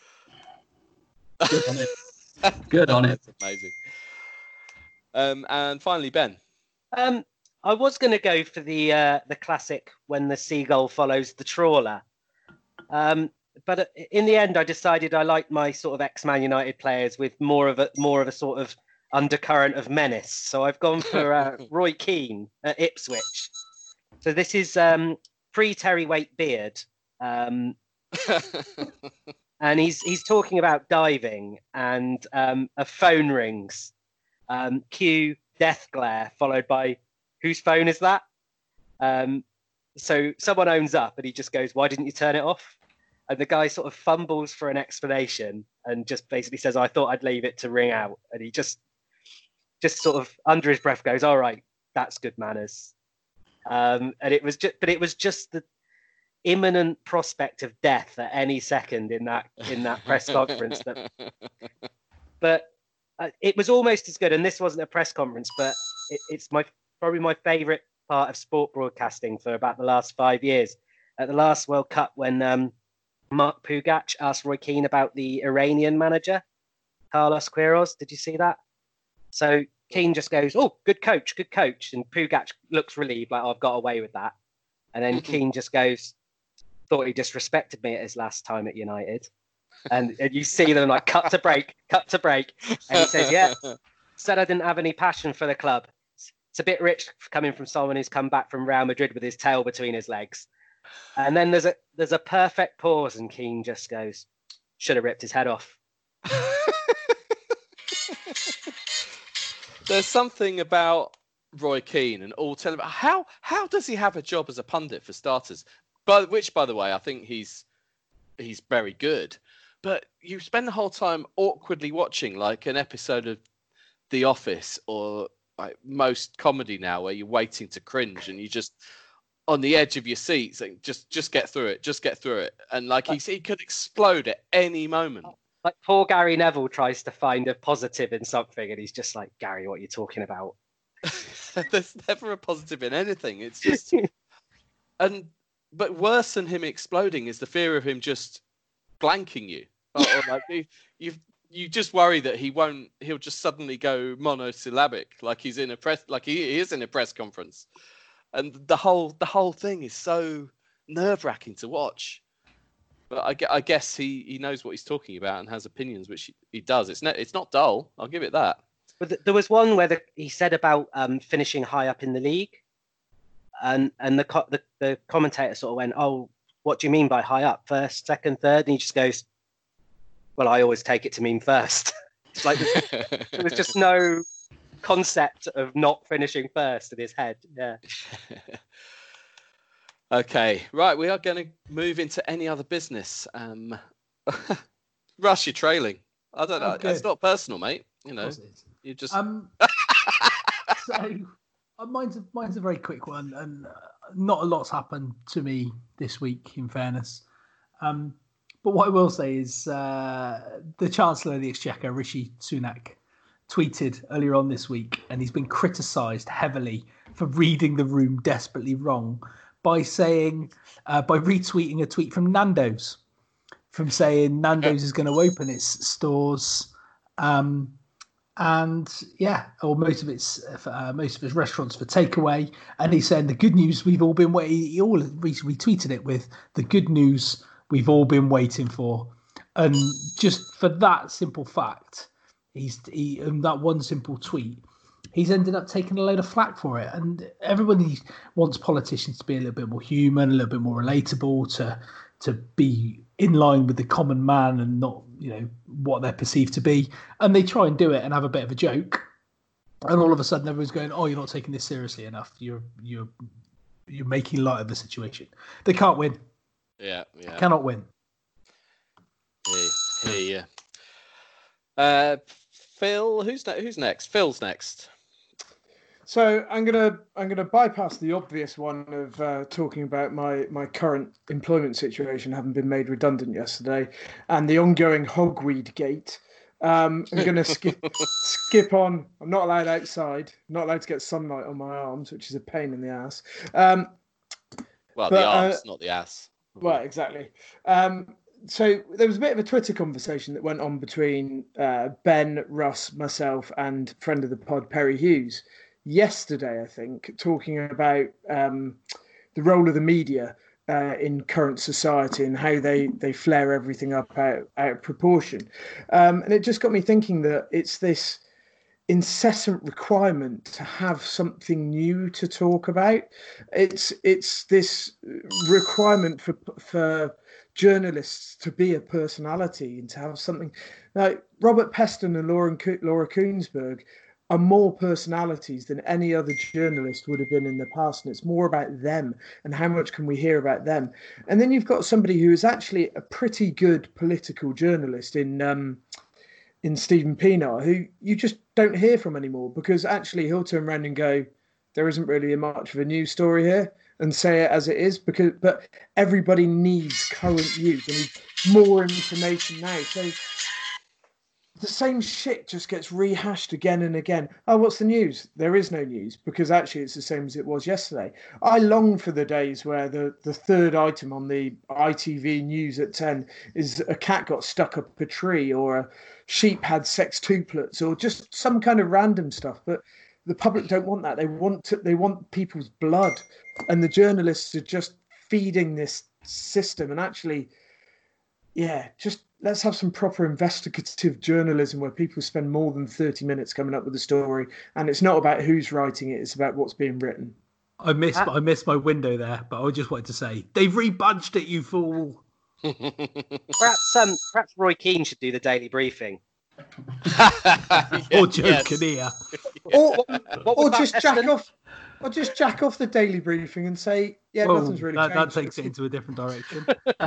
Good on it. Good on it. That's amazing. Um, and finally, Ben. Um, I was going to go for the uh, the classic when the seagull follows the trawler. Um, but in the end, I decided I liked my sort of ex-Man United players with more of a more of a sort of undercurrent of menace. So I've gone for uh, Roy Keane at Ipswich. So this is um, pre-Terry Waite beard. Um, and he's he's talking about diving, and um, a phone rings. Um, cue death glare, followed by whose phone is that? Um, so someone owns up, and he just goes, "Why didn't you turn it off?" And the guy sort of fumbles for an explanation and just basically says, "I thought I'd leave it to ring out." And he just just sort of under his breath goes, "All right, that's good manners." Um, and it was just, but it was just the imminent prospect of death at any second in that in that press conference. That, but uh, it was almost as good. And this wasn't a press conference, but it, it's my probably my favourite part of sport broadcasting for about the last five years. At the last World Cup, when um, Mark Pugac asked Roy Keane about the Iranian manager, Carlos Queiroz. Did you see that? So Keane just goes, "Oh, good coach, good coach." And Pugac looks relieved, like, "Oh, I've got away with that." And then Keane just goes, "Thought he disrespected me at his last time at United." And, and you see them like cut to break, cut to break. And he says, "Yeah, said I didn't have any passion for the club. It's a bit rich coming from someone who's come back from Real Madrid with his tail between his legs." And then there's a there's a perfect pause, and Keane just goes, "Should have ripped his head off." There's something about Roy Keane and all tell about how how does he have a job as a pundit for starters? But which, by the way, I think he's he's very good. But you spend the whole time awkwardly watching like an episode of The Office or like most comedy now, where you're waiting to cringe and you just on the edge of your seat saying, just just get through it, just get through it. And like he he could explode at any moment. Like poor Gary Neville tries to find a positive in something, and he's just like, "Gary, what are you talking about?" There's never a positive in anything. It's just, and but worse than him exploding is the fear of him just blanking you, or, or like you, you you just worry that he won't. He'll just suddenly go monosyllabic, like he's in a press, like he, he is in a press conference, and the whole the whole thing is so nerve wracking to watch. But I, I guess he, he knows what he's talking about and has opinions, which he, he does. It's not, it's not dull. I'll give it that. But th- there was one where the, he said about um, finishing high up in the league. And and the, co- the the commentator sort of went, "Oh, what do you mean by high up? First, second, third?" And he just goes, "Well, I always take it to mean first." It's like there was just no concept of not finishing first in his head. Yeah. Okay, right. We are going to move into any other business. Um, Russ, you're trailing. I don't know. Okay. It's not personal, mate. You know, Of course it is. you just. Um, so uh, mine's a, mine's a very quick one, and uh, not a lot's happened to me this week, in fairness. Um, but what I will say is uh, the Chancellor of the Exchequer, Rishi Sunak, tweeted earlier on this week, and he's been criticised heavily for reading the room desperately wrong by saying, uh, by retweeting a tweet from Nando's, from saying Nando's is going to open its stores, um, and yeah, or most of its uh, most of its restaurants for takeaway. And he's saying the good news we've all been waiting. He all retweeted it with the good news we've all been waiting for, and just for that simple fact, he's he and that one simple tweet. He's ended up taking a load of flack for it. And everybody wants politicians to be a little bit more human, a little bit more relatable, to to be in line with the common man and not, you know, what they're perceived to be. And they try and do it and have a bit of a joke. And all of a sudden everyone's going, "Oh, you're not taking this seriously enough. You're you're you're making light of the situation." They can't win. Yeah, yeah. Cannot win. Hey, hey, yeah. Uh, Phil, who's ne- who's next? Phil's next. So I'm gonna I'm gonna bypass the obvious one of uh, talking about my my current employment situation having been made redundant yesterday, and the ongoing hogweed gate. Um, I'm gonna skip skip on. I'm not allowed outside. I'm not allowed to get sunlight on my arms, which is a pain in the ass. Um, Well, but, the arms, uh, not the ass. Well, exactly. Um, so there was a bit of a Twitter conversation that went on between uh, Ben, Russ, myself, and friend of the pod, Perry Hughes, yesterday, I think, talking about um, the role of the media uh, in current society and how they, they flare everything up out, out of proportion. Um, and it just got me thinking that it's this incessant requirement to have something new to talk about. It's it's this requirement for for journalists to be a personality and to have something like Robert Peston and Laura, Laura Kuenssberg are more personalities than any other journalist would have been in the past, and it's more about them and how much can we hear about them. And then you've got somebody who is actually a pretty good political journalist in um in Stephen Pienaar, who you just don't hear from anymore, because actually he'll turn around and go, there isn't really much of a news story here, and say it as it is, because but everybody needs current news and needs more information now. So the same shit just gets rehashed again and again. Oh, what's the news? There is no news, because actually it's the same as it was yesterday. I long for the days where the, the third item on the I T V news at ten is a cat got stuck up a tree, or a sheep had sextuplets, or just some kind of random stuff. But the public don't want that. They want to, they want people's blood, and the journalists are just feeding this system. And actually, yeah, just let's have some proper investigative journalism where people spend more than thirty minutes coming up with a story, and it's not about who's writing it, it's about what's being written. I missed I missed my window there, but I just wanted to say, they've rebudged it, you fool. Perhaps um, perhaps Roy Keane should do the daily briefing. Or Joe Yes. Kinnear. Or, What or was just that, jack Heston? off or just jack off the daily briefing and say, yeah, Well, nothing's really that, that changed. takes it into a different direction.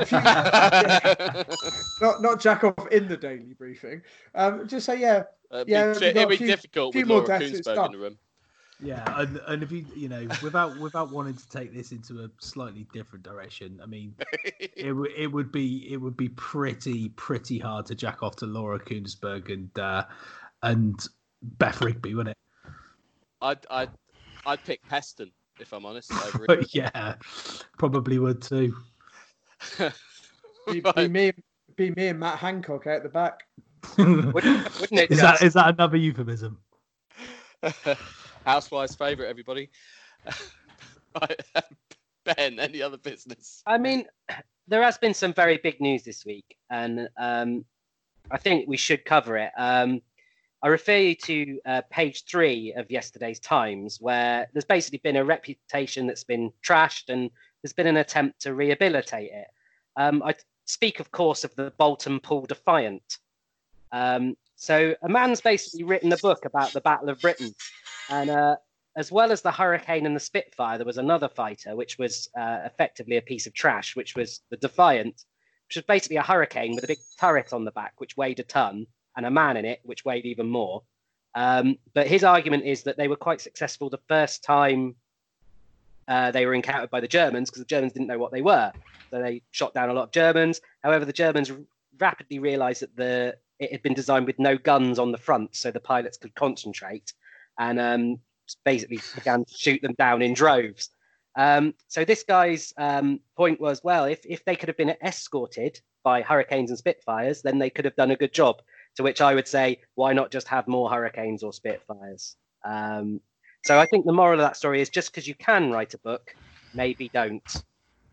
not not jack off in the daily briefing. Um, just say, yeah, It'd be, Yeah, di- we've got it'd a be few- difficult few with more Laura deaths, it's Kuenssberg done. in the room. Yeah, and, and if you you know without without wanting to take this into a slightly different direction, I mean, it would it would be it would be pretty pretty hard to jack off to Laura Kuenssberg and uh, and Beth Rigby, wouldn't I'd, I'd, I'd pick Peston, if I'm honest. Over it? it. Yeah, probably would too. be, be Right. me, be me and Matt Hancock out the back. Wouldn't, wouldn't it Is just? that is that another euphemism? Housewives' favourite, everybody. Right, Ben, any other business? I mean, there has been some very big news this week, and um, I think we should cover it. Um, I refer you to uh, page three of yesterday's Times, where there's basically been a reputation that's been trashed, and there's been an attempt to rehabilitate it. Um, I speak, of course, of the Bolton Pool Defiant. Um, so a man's basically written a book about the Battle of Britain, and uh, as well as the Hurricane and the Spitfire, there was another fighter, which was uh, effectively a piece of trash, which was the Defiant, which was basically a Hurricane with a big turret on the back, which weighed a ton, and a man in it, which weighed even more. Um, but his argument is that they were quite successful the first time uh, they were encountered by the Germans, because the Germans didn't know what they were. So they shot down a lot of Germans. However, the Germans rapidly realized that the it had been designed with no guns on the front, so the pilots could concentrate, and um, basically began to shoot them down in droves. Um, so this guy's um, point was, well, if, if they could have been escorted by Hurricanes and Spitfires, then they could have done a good job. To which I would say, why not just have more Hurricanes or Spitfires? Um, so I think the moral of that story is, just because you can write a book, maybe don't.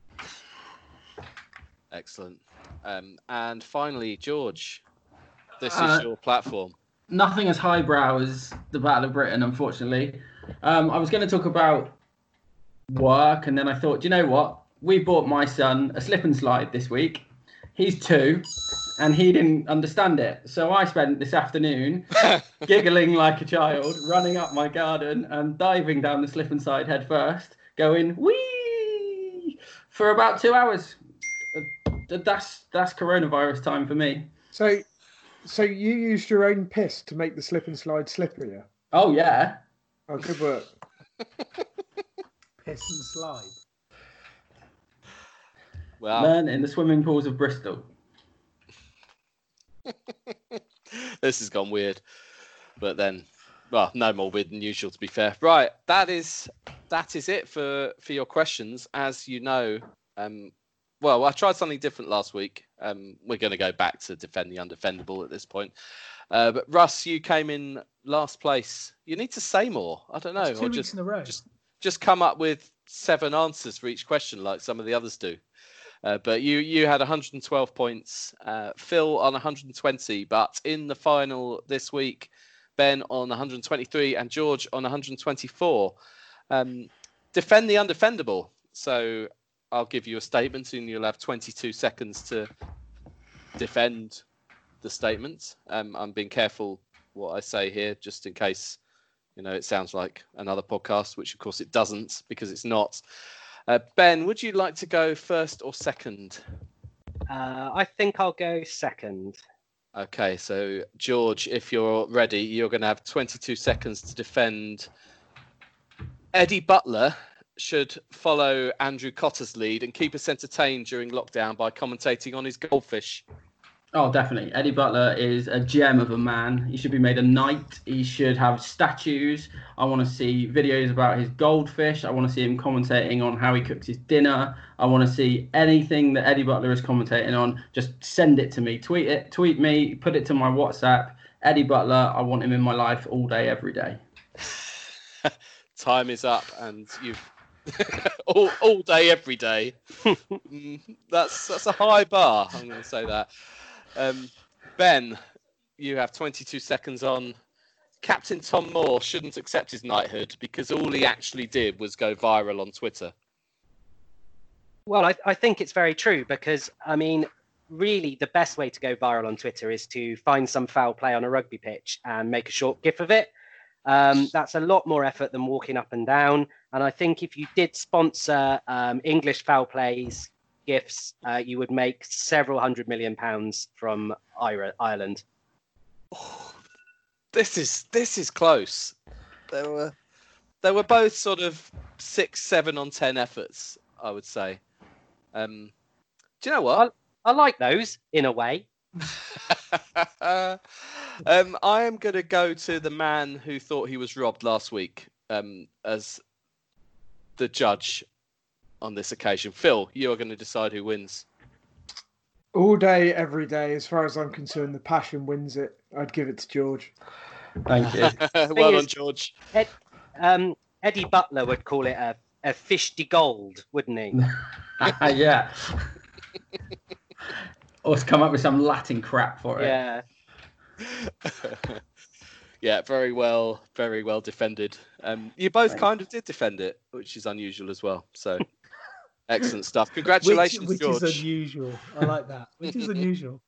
Excellent. Um, and finally, George, this is Uh, your platform. Nothing as highbrow as the Battle of Britain, unfortunately. Um, I was going to talk about work, and then I thought, do you know what? We bought my son a slip and slide this week. He's two, and he didn't understand it. So I spent this afternoon giggling like a child, running up my garden and diving down the slip and slide head first, going, whee, for about two hours. That's that's coronavirus time for me. So, so you used your own piss to make the slip and slide slipperier? Oh yeah. Oh, good work. Piss and slide. Wow. Learn in the swimming pools of Bristol. This has gone weird. But then, well, no more weird than usual, to be fair. Right, that is that is it for, for your questions. As you know, um, well, I tried something different last week. Um, we're going to go back to defend the undefendable at this point. Uh, but Russ, you came in last place. You need to say more. I don't know. That's two or weeks just, in a row. Just, just come up with seven answers for each question like some of the others do. Uh, but you you had one hundred twelve points, uh, Phil on one hundred twenty, but in the final this week, Ben on one hundred twenty-three and George on one hundred twenty-four. Um, defend the undefendable. So I'll give you a statement and you'll have twenty-two seconds to defend the statement. Um, I'm being careful what I say here, just in case, you know, it sounds like another podcast, which of course it doesn't because it's not. Uh, Ben, would you like to go first or second? Uh, I think I'll go second. Okay, so George, if you're ready, you're going to have twenty-two seconds to defend. Eddie Butler should follow Andrew Cotter's lead and keep us entertained during lockdown by commentating on his goldfish. Oh, definitely. Eddie Butler is a gem of a man. He should be made a knight. He should have statues. I want to see videos about his goldfish. I want to see him commentating on how he cooks his dinner. I want to see anything that Eddie Butler is commentating on. Just send it to me. Tweet it. Tweet me. Put it to my WhatsApp. Eddie Butler, I want him in my life all day, every day. Time is up and you've... all, all day, every day. mm, that's, that's a high bar, I'm going to say that. Um, Ben, you have twenty-two seconds on. Captain Tom Moore shouldn't accept his knighthood because all he actually did was go viral on Twitter. Well, I, I think it's very true because, I mean, really the best way to go viral on Twitter is to find some foul play on a rugby pitch and make a short gif of it. Um, that's a lot more effort than walking up and down. And I think if you did sponsor um, English foul plays, gifts, uh, you would make several hundred million pounds from Ireland. Oh, this is this is close. There were they were both sort of six, seven on ten efforts, I would say. Um, do you know what? I, I like those in a way. um, I am going to go to the man who thought he was robbed last week um, as the judge on this occasion. Phil, you're going to decide who wins. All day, every day, as far as I'm concerned, the passion wins it. I'd give it to George. Thank you. Well is, done, George. Ed, um, Eddie Butler would call it a, a fish de gold, wouldn't he? Yeah. Or to come up with some Latin crap for it. Yeah. Yeah, very well, very well defended. Um, you both kind of did defend it, which is unusual as well. So, excellent stuff. Congratulations, which, which George. is unusual. I like that. Which is unusual.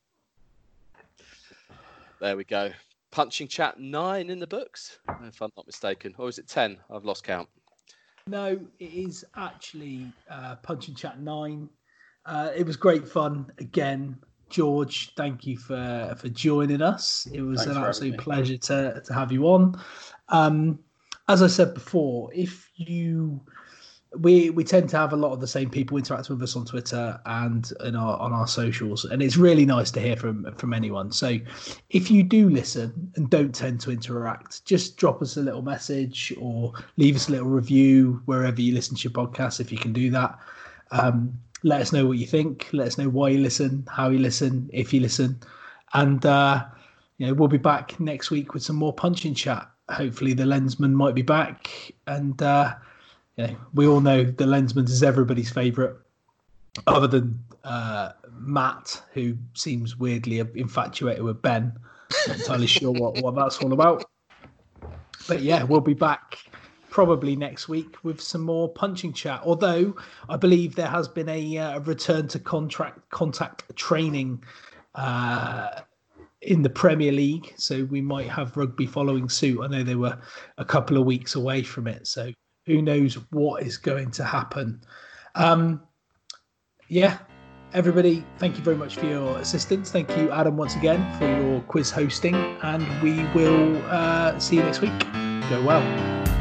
There we go. Punching Chat nine in the books, if I'm not mistaken. Or is it ten? I've lost count. No, it is actually uh, Punching Chat nine. Uh, it was great fun. Again, George, thank you for, for joining us. It was Thanks an for absolute having me. pleasure to, to have you on. Um, as I said before, if you... We we tend to have a lot of the same people interact with us on Twitter and in our on our socials, and it's really nice to hear from from anyone. So, if you do listen and don't tend to interact, just drop us a little message or leave us a little review wherever you listen to your podcast. If you can do that, um, let us know what you think. Let us know why you listen, how you listen, if you listen, and uh, you know we'll be back next week with some more Punching Chat. Hopefully, the Lensman might be back and. Uh, Yeah, we all know the Lensman is everybody's favourite, other than uh, Matt, who seems weirdly infatuated with Ben. Not entirely sure what, what that's all about. But yeah, we'll be back probably next week with some more Punching Chat. Although I believe there has been a, uh, return to contract contact training uh, in the Premier League, so we might have rugby following suit. I know they were a couple of weeks away from it, so. Who knows what is going to happen? Um, yeah, Everybody, thank you very much for your assistance. Thank you, Adam, once again for your quiz hosting, and we will uh, see you next week. Go well.